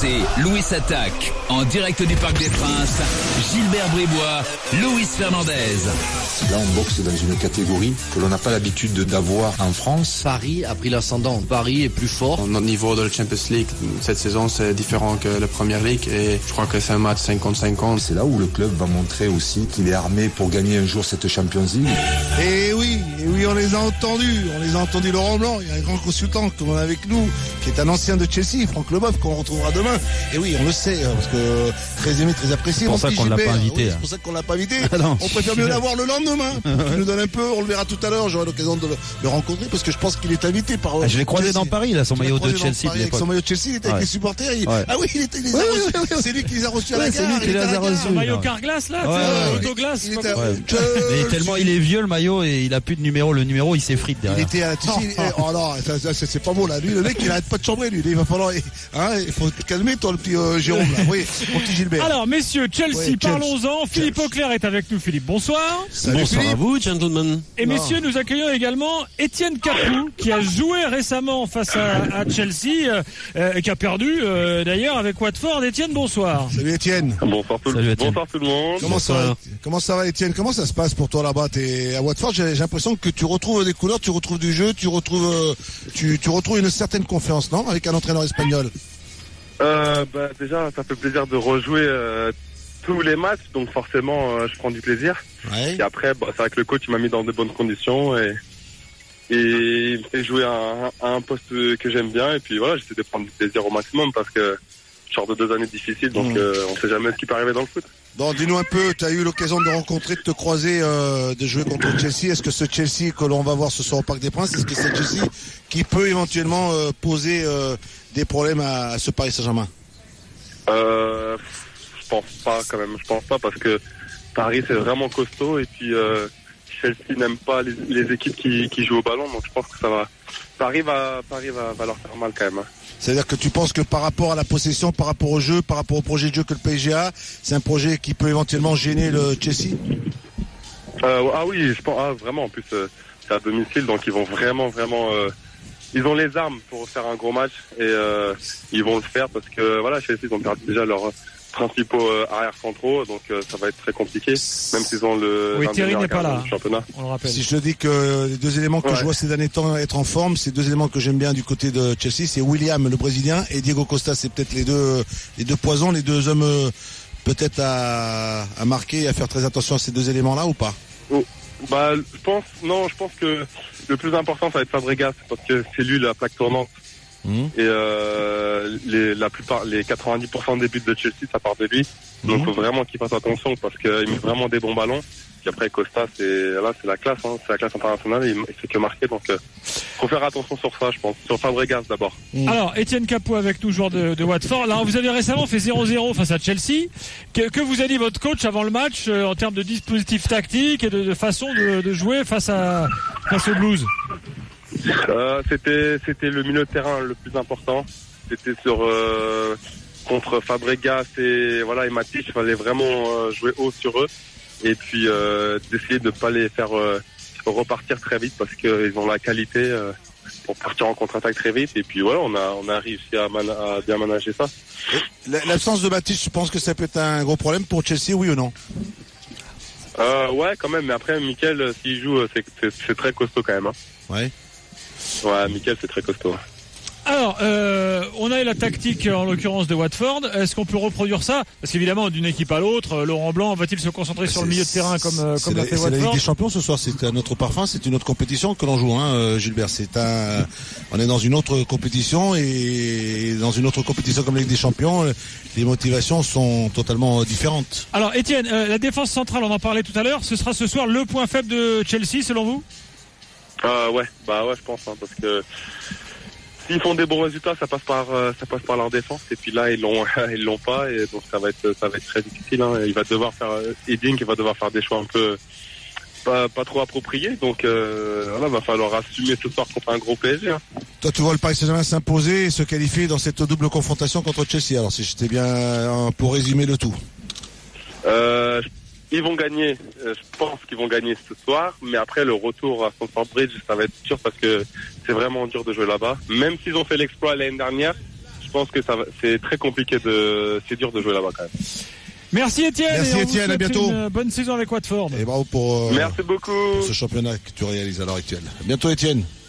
C'est Louis Attaque, en direct du Parc des Princes. Gilbert Bribois, Luis Fernandez. Là, on boxe dans une catégorie que l'on n'a pas l'habitude d'avoir en France. Paris a pris l'ascendant. Paris est plus fort. Notre niveau de la Champions League, cette saison, c'est différent que la Première Ligue et je crois que c'est un match 50-50. C'est là où le club va montrer aussi qu'il est armé pour gagner un jour cette Champions League. Et oui, on les a entendus. Laurent Blanc, il y a un grand consultant qu'on a avec nous, qui est un ancien de Chelsea, Franck Leboeuf, qu'on retrouvera demain. Et oui, on le sait, parce que très aimé, très apprécié. C'est pour ça qu'on l'a pas invité. Oui, c'est pour ça qu'on l'a pas invité. Non, on préfère mieux l'avoir le lendemain. Il nous donne un peu, on le verra tout à l'heure, j'aurai l'occasion de le rencontrer, parce que je pense qu'il est invité par... je l'ai croisé dans Paris, là, son maillot de Chelsea. Avec son maillot de Chelsea, il était avec les supporters. Ah oui, c'est lui qui les a reçus à la gare. C'est lui qui les a reçus. Son maillot Carglass, là, autoglace. Mais tellement il est vieux, le maillot, et il a plus de numéro. Le numéro, il s'effrite derrière. Il était à oh non, c'est pas beau là. Lui, le mec, il arrête pas de chambrer, lui. Il va falloir, il faut te calmer, toi, le petit Jérôme, là. Oui, mon petit Gilbert. Alors, messieurs, Chelsea, parlons-en. Philippe Auclair est avec nous. Philippe, bonsoir. Salut, bonsoir Philippe. À vous, gentlemen. Et messieurs, nous accueillons également Étienne Capou, qui a joué récemment face à Chelsea, qui a perdu, d'ailleurs, avec Watford. Étienne, bonsoir. Salut, Étienne. Bonsoir tout le monde. Comment ça va, Étienne? Comment ça se passe pour toi là-bas? T'es à Watford, j'ai l'impression que tu retrouves des couleurs, tu retrouves du jeu, tu retrouves une certaine confiance, non? Avec un entraîneur espagnol. Déjà, ça fait plaisir de rejouer tous les matchs, donc forcément, je prends du plaisir. Ouais. Et après, c'est vrai que le coach m'a mis dans de bonnes conditions et il me fait jouer à un poste que j'aime bien. Et puis voilà, j'essaie de prendre du plaisir au maximum parce que je sors de 2 années difficiles, donc on sait jamais ce qui peut arriver dans le foot. Bon, dis-nous un peu, tu as eu l'occasion de rencontrer, de te croiser, de jouer contre Chelsea. Est-ce que ce Chelsea que l'on va voir ce soir au Parc des Princes, est-ce que c'est Chelsea qui peut éventuellement poser des problèmes à ce Paris Saint-Germain? Je pense pas quand même, parce que Paris c'est vraiment costaud et puis Chelsea n'aime pas les équipes qui jouent au ballon, donc je pense que Paris va leur faire mal quand même. C'est-à-dire que tu penses que par rapport à la possession, par rapport au jeu, par rapport au projet de jeu que le PSG a, c'est un projet qui peut éventuellement gêner le Chelsea? Oui, je pense vraiment. En plus, c'est à domicile, donc ils vont vraiment, ils ont les armes pour faire un gros match et ils vont le faire parce que voilà, Chelsea ils ont perdu déjà leurs principaux arrière centraux, donc ça va être très compliqué, même s'ils ont le Thierry n'est pas là, championnat. On le rappelle. Si je te dis que les 2 éléments que je vois ces derniers temps être en forme, c'est 2 éléments que j'aime bien du côté de Chelsea, c'est William le Brésilien et Diego Costa, c'est peut-être les deux poisons, les 2 hommes peut-être à marquer et à faire très attention à ces 2 éléments-là ou pas? Je pense que le plus important ça va être Fabregas parce que c'est lui la plaque tournante. Et la plupart, les 90% des buts de Chelsea, ça part de lui. Donc il faut vraiment qu'il fasse attention parce qu'il met vraiment des bons ballons. Puis après Costa, c'est la classe, c'est la classe internationale. Il fait que marquer, donc faut faire attention sur ça, je pense, sur Fabregas d'abord. Alors Étienne Capou avec nous, joueur de Watford. Là, vous avez récemment fait 0-0 face à Chelsea. Que vous a dit votre coach avant le match en termes de dispositif tactique et de façon de jouer face au Blues? C'était le milieu de terrain le plus important. C'était contre Fabregas et Matic, il fallait vraiment jouer haut sur eux et puis d'essayer de ne pas les faire repartir très vite parce qu'ils ont la qualité pour partir en contre-attaque très vite. Et puis voilà, on a réussi à bien manager ça. L'absence de Matic, je pense que ça peut être un gros problème pour Chelsea, oui ou non? Ouais, quand même. Mais après, Mikel, s'il joue, c'est très costaud quand même. Ouais. Ouais, Mikel, c'est très costaud. Alors, on a eu la tactique en l'occurrence de Watford. Est-ce qu'on peut reproduire ça? Parce qu'évidemment, d'une équipe à l'autre, Laurent Blanc va-t-il se concentrer sur le milieu de terrain comme l'a fait Watford? C'est la Ligue des Champions ce soir, c'est un autre parfum, c'est une autre compétition que l'on joue, Gilbert. On est dans une autre compétition et dans une autre compétition comme la Ligue des Champions, les motivations sont totalement différentes. Alors, Étienne, la défense centrale, on en parlait tout à l'heure, ce sera ce soir le point faible de Chelsea, selon vous? Ouais, je pense, parce que s'ils font des bons résultats, ça passe par leur défense. Et puis là, ils l'ont pas, et donc ça va être très difficile. Il va devoir faire Edding, il va devoir faire des choix un peu pas trop appropriés. Donc va falloir assumer ce soir contre un gros PSG. Toi, tu vois le Paris Saint-Germain s'imposer et se qualifier dans cette double confrontation contre Chelsea. Alors, si j'étais bien pour résumer le tout. Ils vont gagner, je pense qu'ils vont gagner ce soir, mais après le retour à Stamford Bridge, ça va être dur parce que c'est vraiment dur de jouer là-bas. Même s'ils ont fait l'exploit l'année dernière, je pense que c'est très compliqué c'est dur de jouer là-bas quand même. Merci Étienne. Merci Étienne, à bientôt. Une bonne saison avec Watford. Et bravo pour merci beaucoup pour ce championnat que tu réalises à l'heure actuelle. À bientôt Étienne.